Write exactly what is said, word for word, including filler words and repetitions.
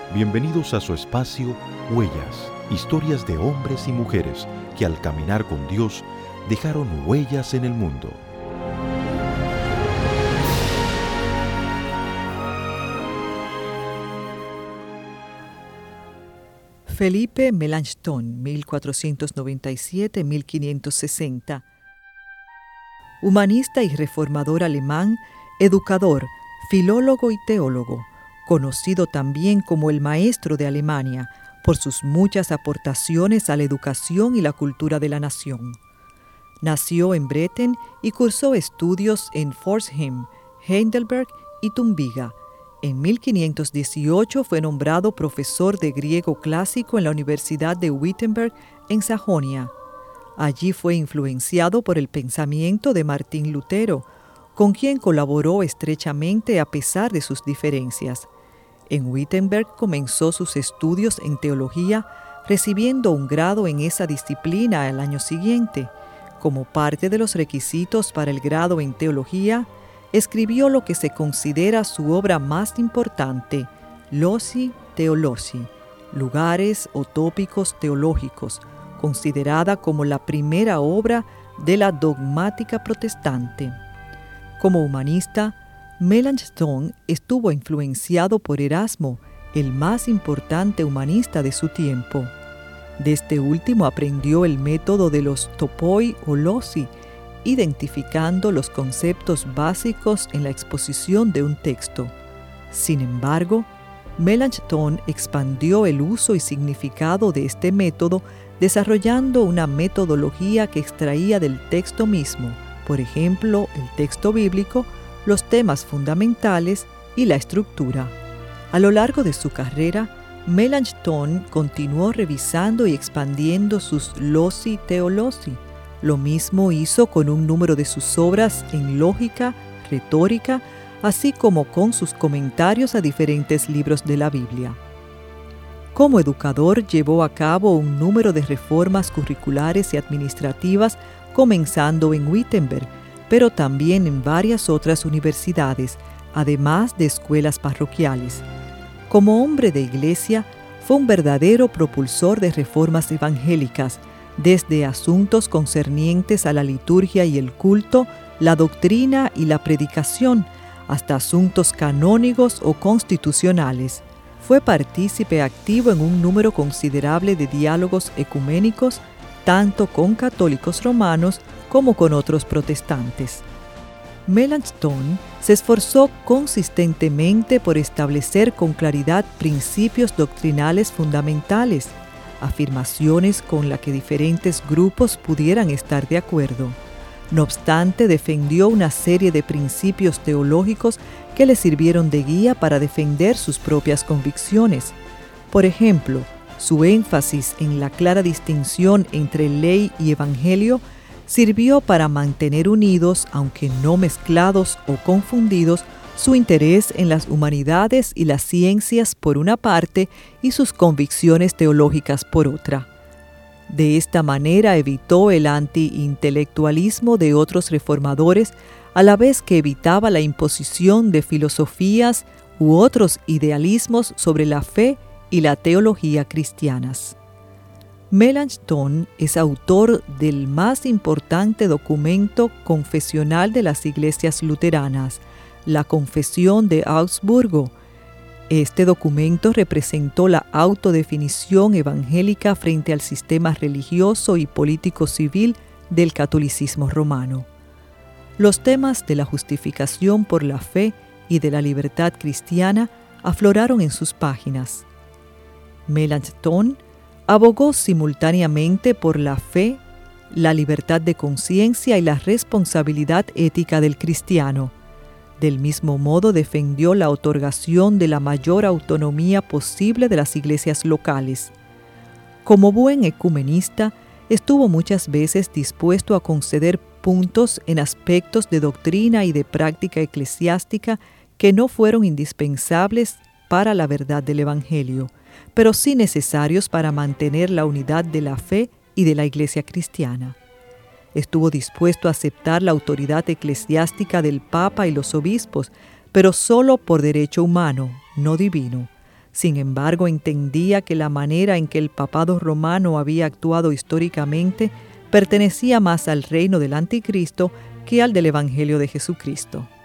Bienvenidos a su espacio Huellas, historias de hombres y mujeres que al caminar con Dios dejaron huellas en el mundo. Felipe Melanchthon, mil cuatrocientos noventa y siete a mil quinientos sesenta. Humanista y reformador alemán, educador, filólogo y teólogo, conocido también como el maestro de Alemania por sus muchas aportaciones a la educación y la cultura de la nación. Nació en Bretten y cursó estudios en Pforzheim, Heidelberg y Tübingen. En mil quinientos dieciocho fue nombrado profesor de griego clásico en la Universidad de Wittenberg en Sajonia. Allí fue influenciado por el pensamiento de Martín Lutero, con quien colaboró estrechamente a pesar de sus diferencias. En Wittenberg comenzó sus estudios en teología, recibiendo un grado en esa disciplina al año siguiente. Como parte de los requisitos para el grado en teología, escribió lo que se considera su obra más importante, Loci Theologiae, Lugares o tópicos teológicos, considerada como la primera obra de la dogmática protestante. Como humanista, Melanchthon estuvo influenciado por Erasmo, el más importante humanista de su tiempo. De este último aprendió el método de los topoi o loci, identificando los conceptos básicos en la exposición de un texto. Sin embargo, Melanchthon expandió el uso y significado de este método, desarrollando una metodología que extraía del texto mismo, por ejemplo, el texto bíblico, los temas fundamentales y la estructura. A lo largo de su carrera, Melanchthon continuó revisando y expandiendo sus Loci Theologiae. Lo mismo hizo con un número de sus obras en lógica, retórica, así como con sus comentarios a diferentes libros de la Biblia. Como educador, llevó a cabo un número de reformas curriculares y administrativas, comenzando en Wittenberg, pero también en varias otras universidades, además de escuelas parroquiales. Como hombre de iglesia, fue un verdadero propulsor de reformas evangélicas, desde asuntos concernientes a la liturgia y el culto, la doctrina y la predicación, hasta asuntos canónigos o constitucionales. Fue partícipe activo en un número considerable de diálogos ecuménicos, tanto con católicos romanos como con otros protestantes. Melanchthon se esforzó consistentemente por establecer con claridad principios doctrinales fundamentales, afirmaciones con las que diferentes grupos pudieran estar de acuerdo. No obstante, defendió una serie de principios teológicos que le sirvieron de guía para defender sus propias convicciones. Por ejemplo, su énfasis en la clara distinción entre ley y evangelio sirvió para mantener unidos, aunque no mezclados o confundidos, su interés en las humanidades y las ciencias por una parte y sus convicciones teológicas por otra. De esta manera evitó el anti-intelectualismo de otros reformadores, a la vez que evitaba la imposición de filosofías u otros idealismos sobre la fe y la teología cristianas. Melanchthon es autor del más importante documento confesional de las iglesias luteranas, la Confesión de Augsburgo. Este documento representó la autodefinición evangélica frente al sistema religioso y político civil del catolicismo romano. Los temas de la justificación por la fe y de la libertad cristiana afloraron en sus páginas. Melanchthon abogó simultáneamente por la fe, la libertad de conciencia y la responsabilidad ética del cristiano. Del mismo modo, defendió la otorgación de la mayor autonomía posible de las iglesias locales. Como buen ecumenista, estuvo muchas veces dispuesto a conceder puntos en aspectos de doctrina y de práctica eclesiástica que no fueron indispensables para la verdad del Evangelio, pero sí necesarios para mantener la unidad de la fe y de la Iglesia cristiana. Estuvo dispuesto a aceptar la autoridad eclesiástica del Papa y los obispos, pero solo por derecho humano, no divino. Sin embargo, entendía que la manera en que el papado romano había actuado históricamente pertenecía más al reino del Anticristo que al del Evangelio de Jesucristo.